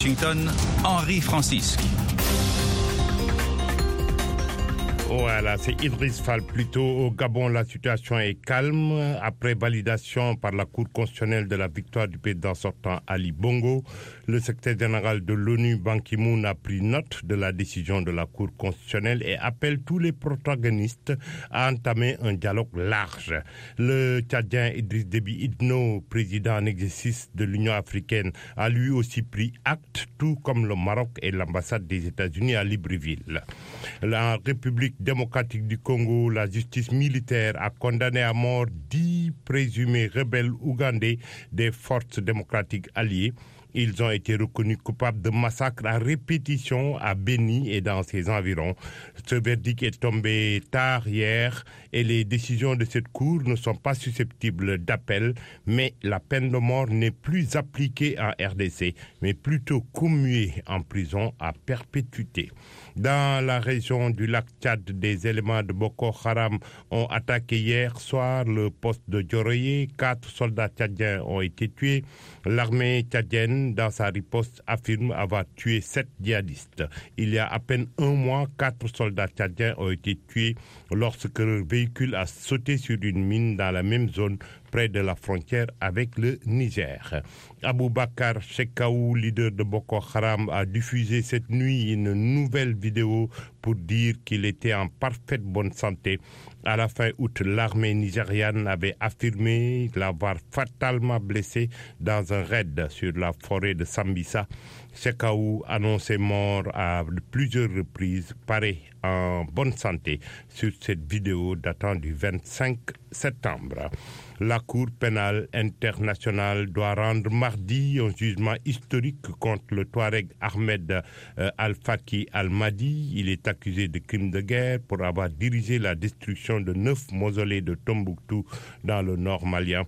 Washington, Henri Francisque. Voilà, c'est Idriss Fall. Plutôt au Gabon, la situation est calme. Après validation par la Cour constitutionnelle de la victoire du président sortant Ali Bongo, le secrétaire général de l'ONU, Ban Ki-moon, a pris note de la décision de la Cour constitutionnelle et appelle tous les protagonistes à entamer un dialogue large. Le Tchadien Idriss Déby Itno, président en exercice de l'Union africaine, a lui aussi pris acte, tout comme le Maroc et l'ambassade des États-Unis à Libreville. La République démocratique du Congo, la justice militaire a condamné à mort 10 présumés rebelles ougandais des forces démocratiques alliées. Ils ont été reconnus coupables de massacres à répétition à Beni et dans ses environs. Ce verdict est tombé tard hier et les décisions de cette cour ne sont pas susceptibles d'appel, mais la peine de mort n'est plus appliquée en RDC, mais plutôt commuée en prison à perpétuité. Dans la région du lac Tchad, des éléments de Boko Haram ont attaqué hier soir le poste de Djoroye. 4 soldats tchadiens ont été tués. L'armée tchadienne, dans sa riposte, affirme avoir tué 7 djihadistes. Il y a à peine un mois, 4 soldats tchadiens ont été tués lorsque leur véhicule a sauté sur une mine dans la même zone près de la frontière avec le Niger. Aboubakar Shekau, leader de Boko Haram, a diffusé cette nuit une nouvelle vidéo pour dire qu'il était en parfaite bonne santé. À la fin août, l'armée nigériane avait affirmé l'avoir fatalement blessé dans un raid sur la forêt de Sambisa. Shekau, annoncé mort à plusieurs reprises, paraît en bonne santé sur cette vidéo datant du 25 septembre. La Cour pénale internationale doit rendre mardi un jugement historique contre le Touareg Ahmed Al-Faki Al-Mahdi. Il est accusé de crimes de guerre pour avoir dirigé la destruction de 9 mausolées de Tombouctou dans le nord malien.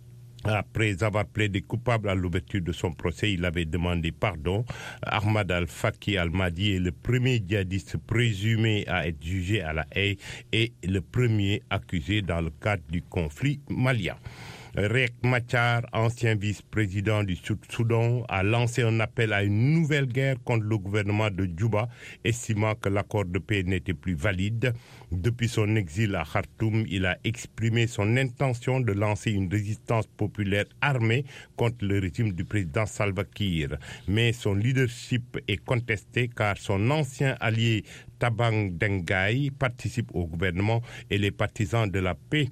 Après avoir plaidé coupable à l'ouverture de son procès, il avait demandé pardon. Ahmad Al-Faki Al-Mahdi est le premier djihadiste présumé à être jugé à La Haye et le premier accusé dans le cadre du conflit malien. Riek Machar, ancien vice-président du Sud-Soudan, a lancé un appel à une nouvelle guerre contre le gouvernement de Djouba, estimant que l'accord de paix n'était plus valide. Depuis son exil à Khartoum, il a exprimé son intention de lancer une résistance populaire armée contre le régime du président Salva Kiir. Mais son leadership est contesté car son ancien allié Tabang Dengai participe au gouvernement et les partisans de la paix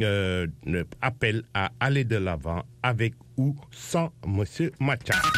appellent à aller de l'avant avec ou sans M. Machar.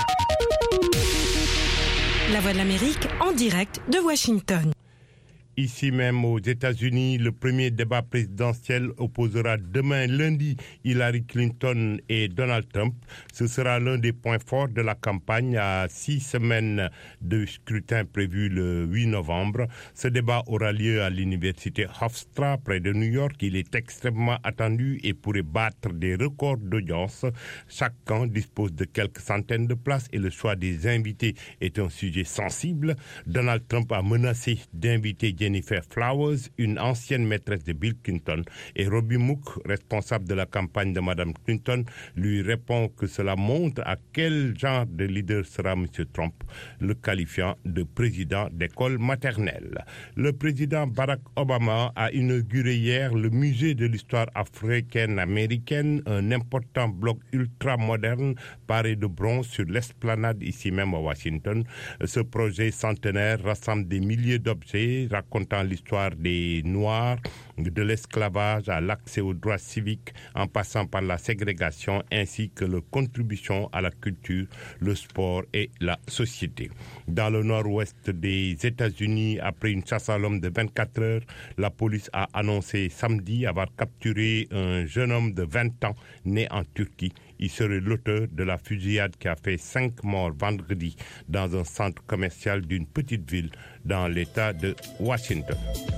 La Voix de l'Amérique en direct de Washington. Ici même aux États-Unis, le premier débat présidentiel opposera demain lundi Hillary Clinton et Donald Trump. Ce sera l'un des points forts de la campagne à 6 semaines de scrutin prévu le 8 novembre. Ce débat aura lieu à l'université Hofstra près de New York. Il est extrêmement attendu et pourrait battre des records d'audience. Chaque camp dispose de quelques centaines de places et le choix des invités est un sujet sensible. Donald Trump a menacé d'inviter Jennifer Flowers, une ancienne maîtresse de Bill Clinton, et Robbie Mook, responsable de la campagne de Mme Clinton, lui répond que cela montre à quel genre de leader sera M. Trump, le qualifiant de président d'école maternelle. Le président Barack Obama a inauguré hier le musée de l'histoire africaine-américaine, un important bloc ultra-moderne paré de bronze sur l'esplanade ici même à Washington. Ce projet centenaire rassemble des milliers d'objets racontant l'histoire des Noirs, de l'esclavage à l'accès aux droits civiques, en passant par la ségrégation, ainsi que leur contribution à la culture, le sport et la société. Dans le nord-ouest des États-Unis, après une chasse à l'homme de 24 heures, la police a annoncé samedi avoir capturé un jeune homme de 20 ans né en Turquie. Il serait l'auteur de la fusillade qui a fait 5 morts vendredi dans un centre commercial d'une petite ville dans l'État de Washington.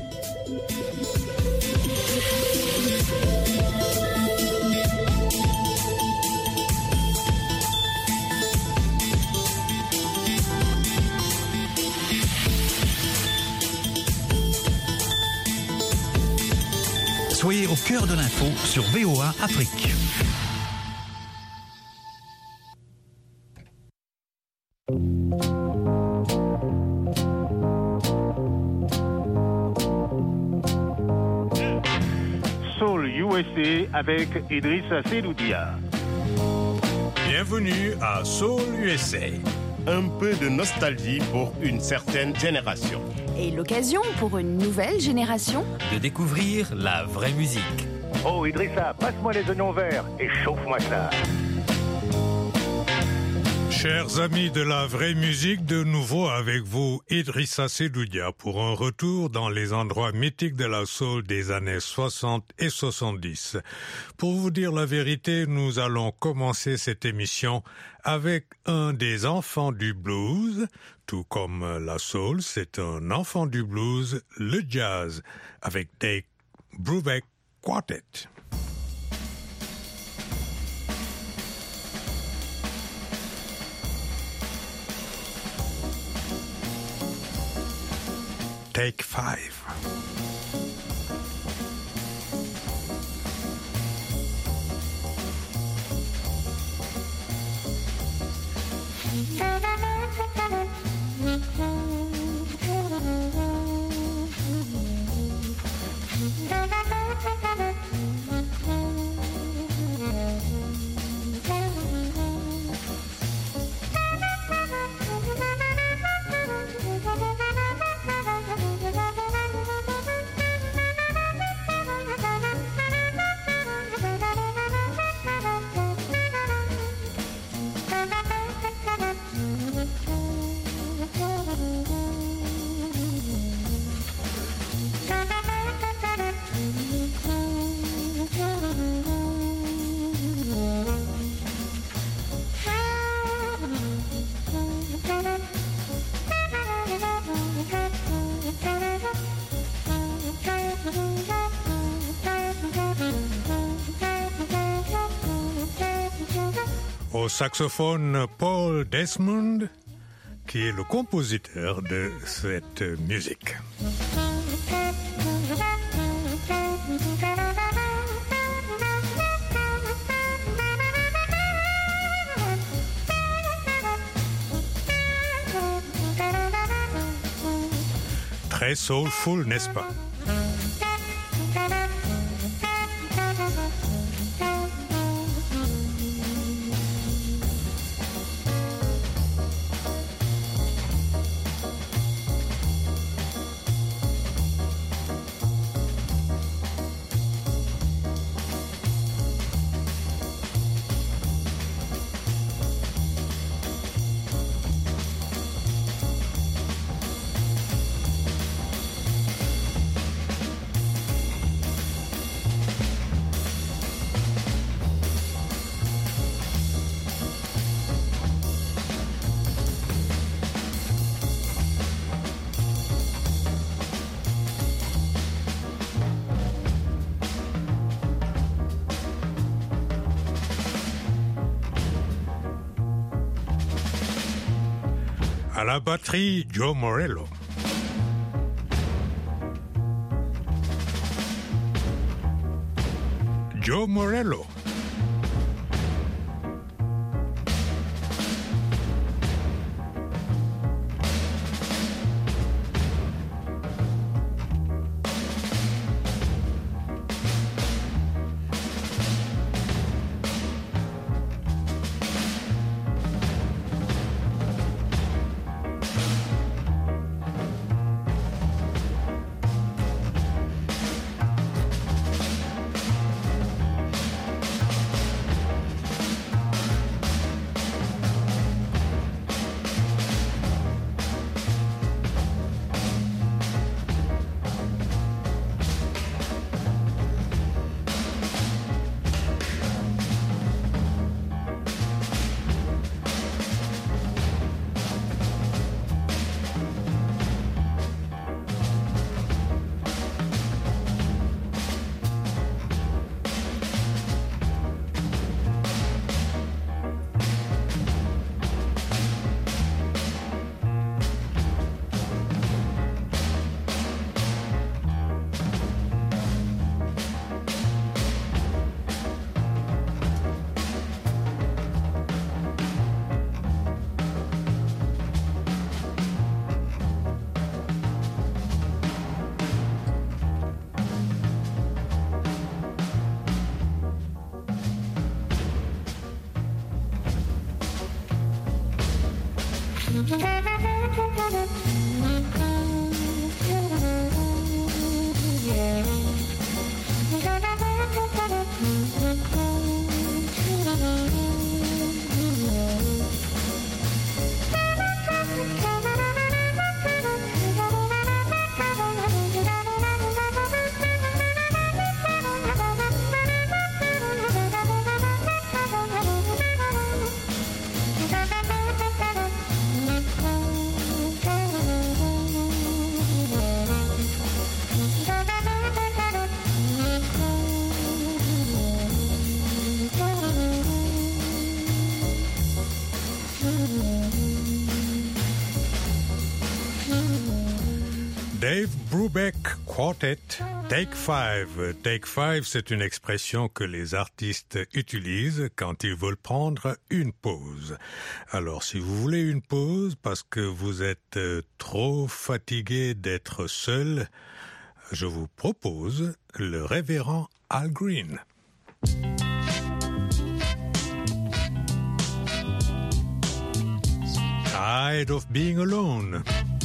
Soyez au cœur de l'info sur VOA Afrique. Soul USA avec Idrissa Seloudia. Bienvenue à Soul USA. Un peu de nostalgie pour une certaine génération. Et l'occasion pour une nouvelle génération De découvrir la vraie musique. Oh Idrissa, passe-moi les oignons verts et chauffe-moi ça. Chers amis de la vraie musique, de nouveau avec vous, Idrissa Seloudia, pour un retour dans les endroits mythiques de la soul des années 60 et 70. Pour vous dire la vérité, nous allons commencer cette émission avec un des enfants du blues. Tout comme la soul, c'est un enfant du blues, le jazz, avec Dave Brubeck Quartet. Take 5. Au saxophone, Paul Desmond, qui est le compositeur de cette musique. Très soulful, n'est-ce pas? À la batterie, Joe Morello. Joe Morello. Dave Brubeck Quartet, Take Five. Take Five, c'est une expression que les artistes utilisent quand ils veulent prendre une pause. Alors, si vous voulez une pause parce que vous êtes trop fatigué d'être seul, je vous propose le révérend Al Green. Tired of being alone.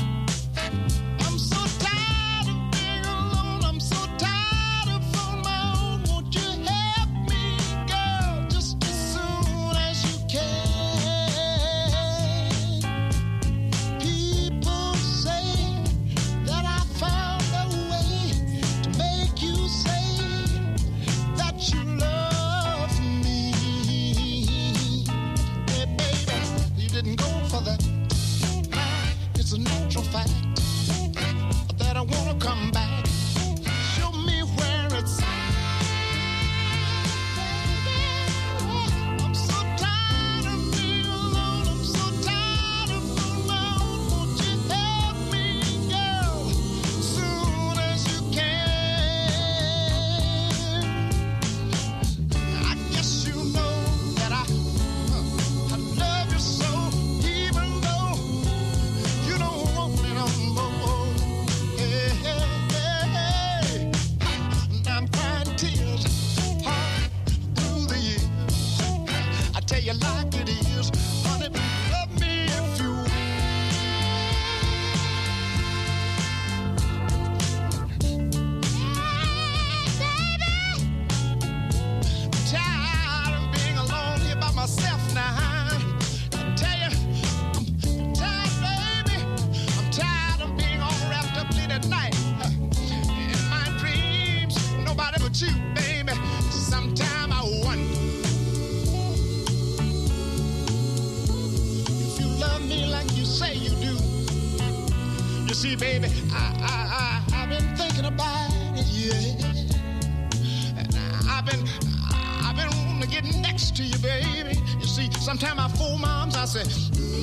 See, baby, I've been thinking about it, yeah. And I've been wanting to get next to you, baby. You see, sometimes I fool moms, I say,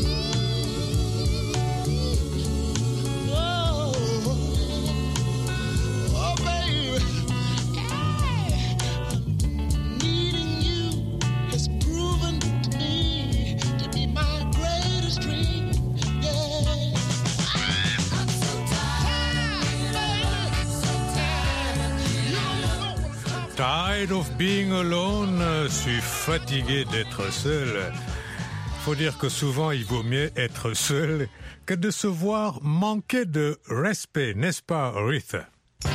oh, baby, needing you has proven to me to be my greatest dream, yeah. Tired of being alone, je suis fatigué d'être seul. Faut dire que souvent il vaut mieux être seul que de se voir manquer de respect, n'est-ce pas, Aretha?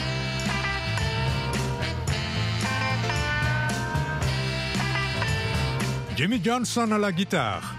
Jimmy Johnson à la guitare.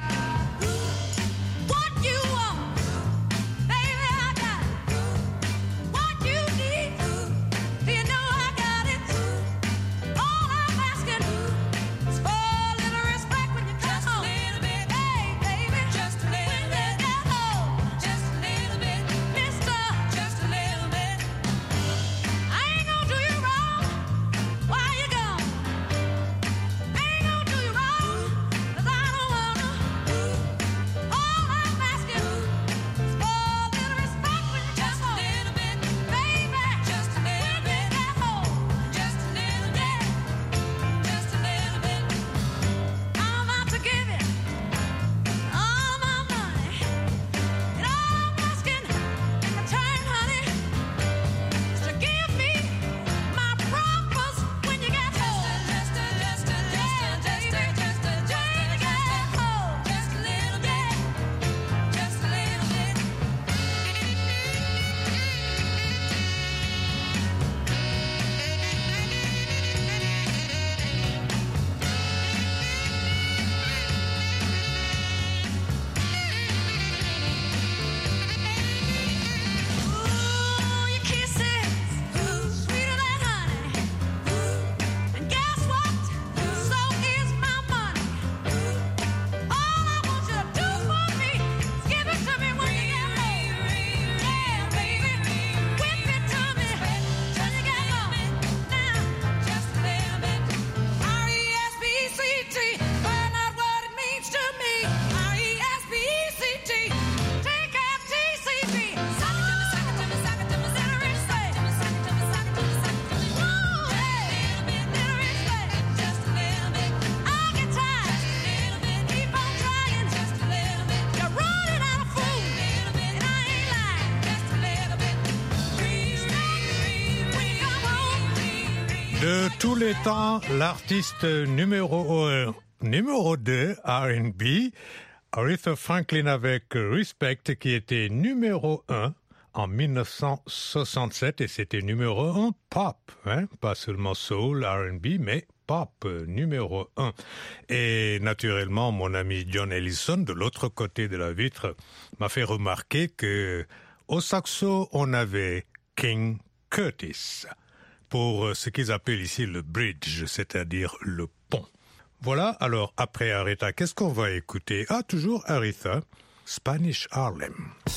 De tous les temps, l'artiste numéro 2 R&B, Aretha Franklin avec Respect, qui était numéro 1 en 1967, et c'était numéro 1 pop, hein? Pas seulement soul, R&B, mais pop numéro 1. Et naturellement, mon ami John Ellison, de l'autre côté de la vitre, m'a fait remarquer que au saxo, on avait King Curtis pour ce qu'ils appellent ici le bridge, c'est-à-dire le pont. Voilà, alors après Aretha, qu'est-ce qu'on va écouter? Ah, toujours Aretha, Spanish Harlem.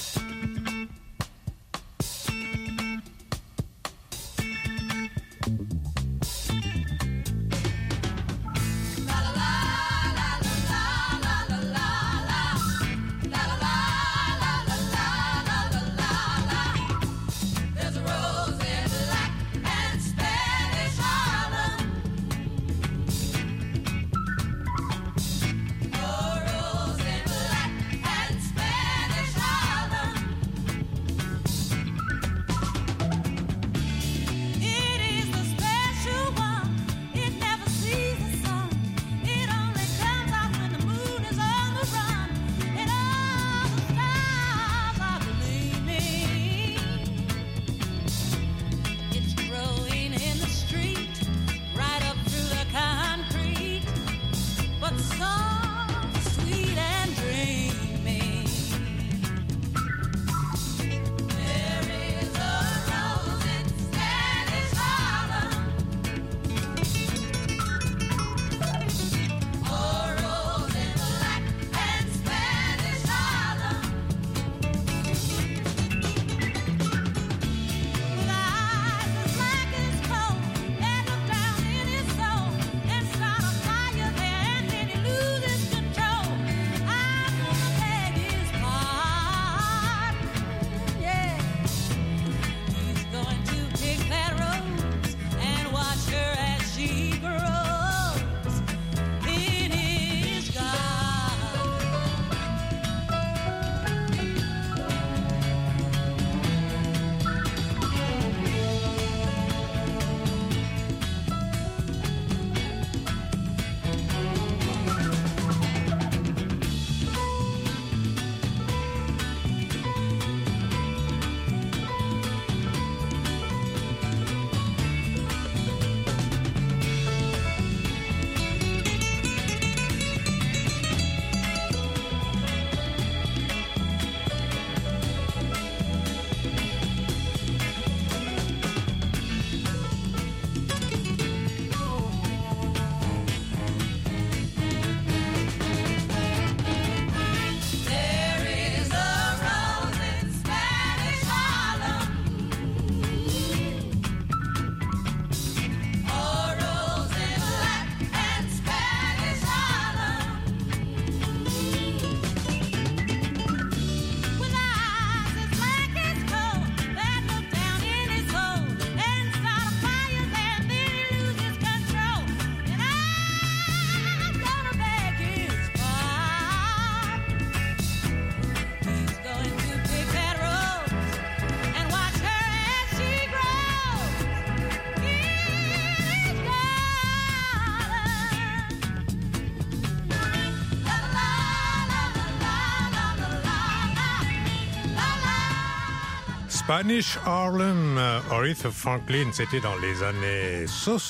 Spanish Harlem, Aretha Franklin, c'était dans les années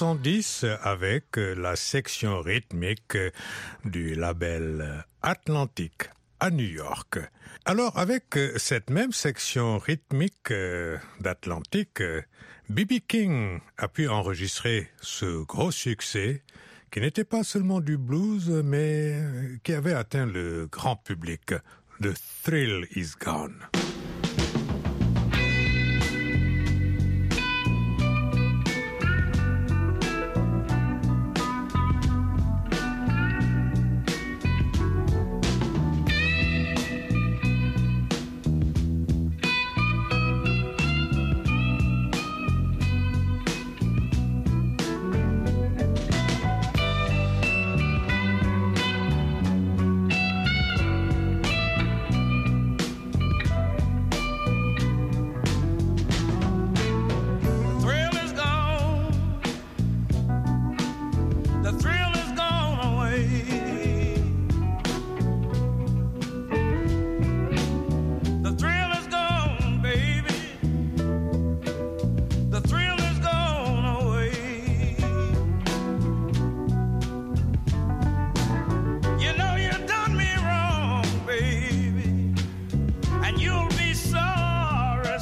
70 avec la section rythmique du label Atlantic à New York. Alors avec cette même section rythmique d'Atlantic, B.B. King a pu enregistrer ce gros succès qui n'était pas seulement du blues mais qui avait atteint le grand public. The Thrill Is Gone.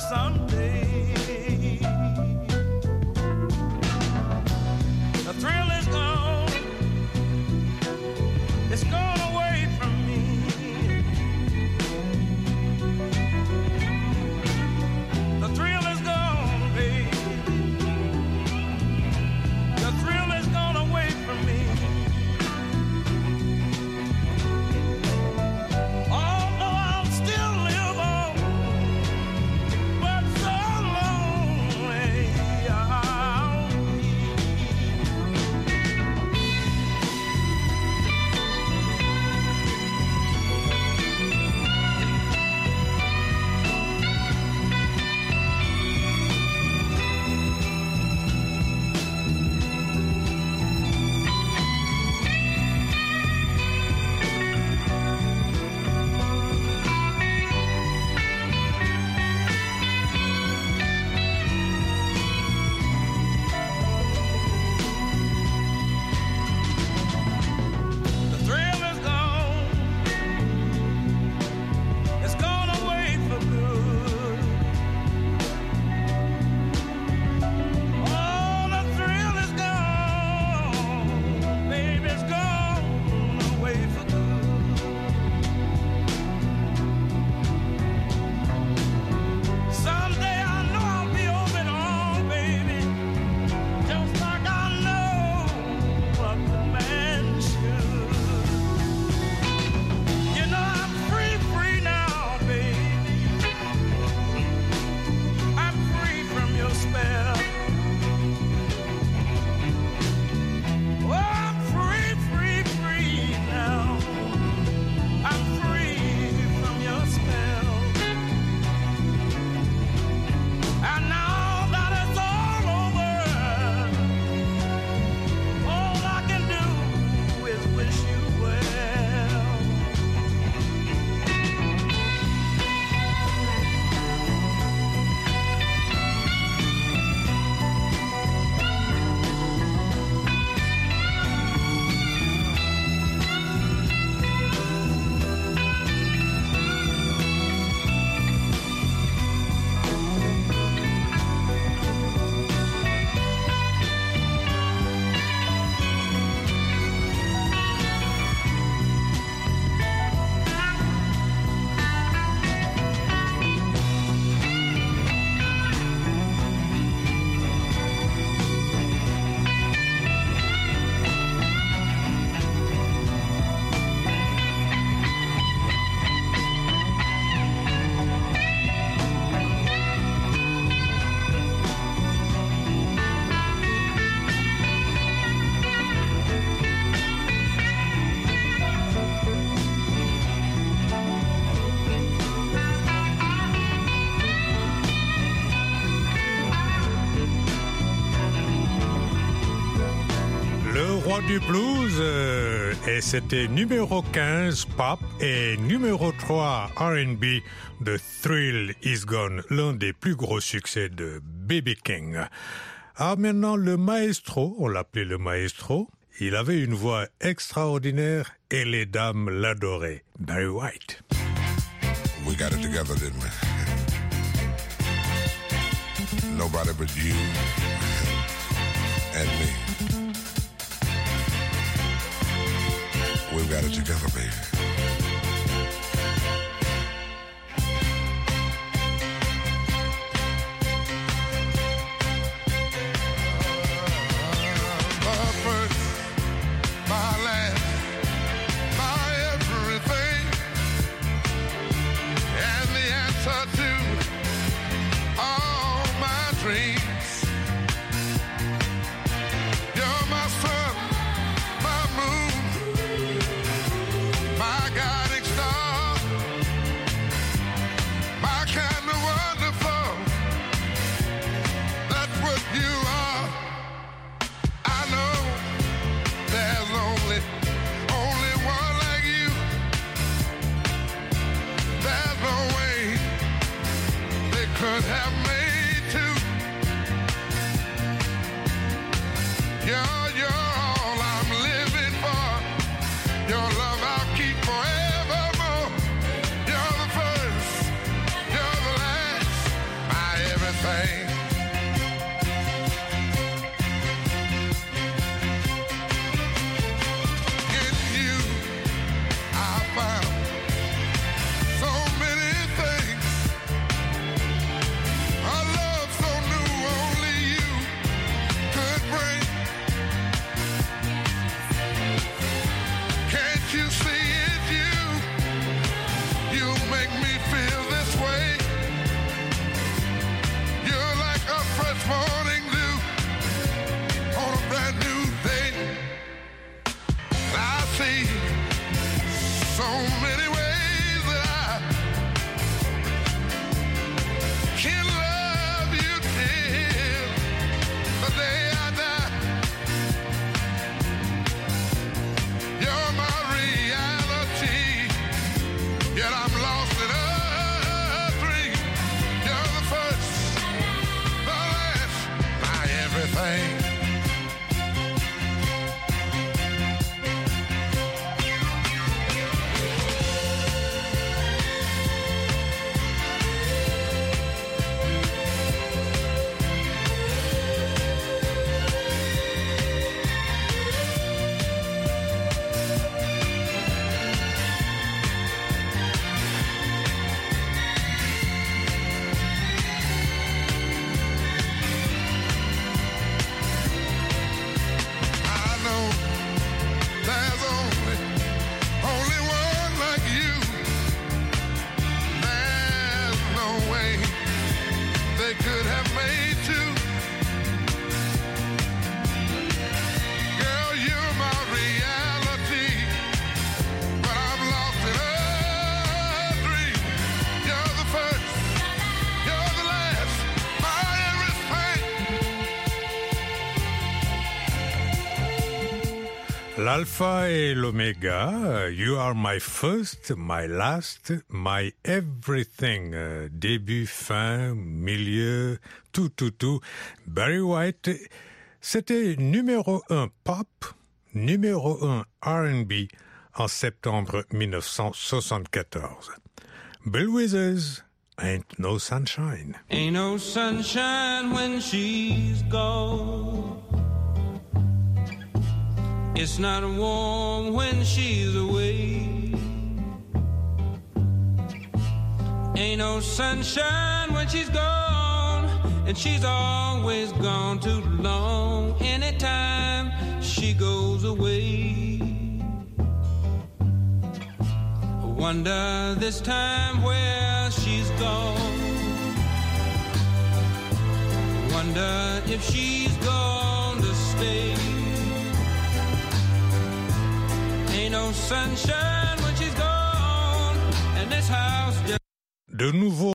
someday. The thrill is gone. It's gone away from me. The thrill is gone, baby. The thrill is gone away from me. Although I'll still live on, but so lonely I'll be. The thrill is gone. It's gone away for good. Oh, the thrill is gone. Baby, it's gone away for good. Someday I know I'll be over it all, baby. Just like I know a good man should. You know I'm free, free now, baby. I'm free from your spell. Oh, I'm free, free, free now. I'm free from your spell. And now that it's all over, all I can do is wish you well. Le roi du blues, et c'était numéro 15 pop et numéro 3 R&B, The Thrill Is Gone, l'un des plus gros succès de B.B. King. Ah, maintenant, le maestro, on l'appelait le maestro, il avait une voix extraordinaire et les dames l'adoraient. Barry White. We got it together, didn't we? Nobody but you and me. We've got it together, baby. My first, my last, my everything, and the answer to all my dreams. You're my sun, my moon, my guiding star, my kind of wonderful. That's what you are. I know there's only one like you. There's no way they could have made two. You're all I'm living for. Your love I'll keep forevermore. You're the first, you're the last, my L'alpha et l'oméga, you are my first, my last, my everything. Début, fin, milieu, tout. Barry White, c'était numéro 1 pop, numéro 1 R&B en septembre 1974. Bill Withers, Ain't No Sunshine. Ain't no sunshine when she's gone. It's not warm when she's away. Ain't no sunshine when she's gone, and she's always gone too long. Anytime she goes away, I wonder this time where she's gone. I wonder if she's gone to stay. Ain't no sunshine when she's gone, and this house just... De nouveau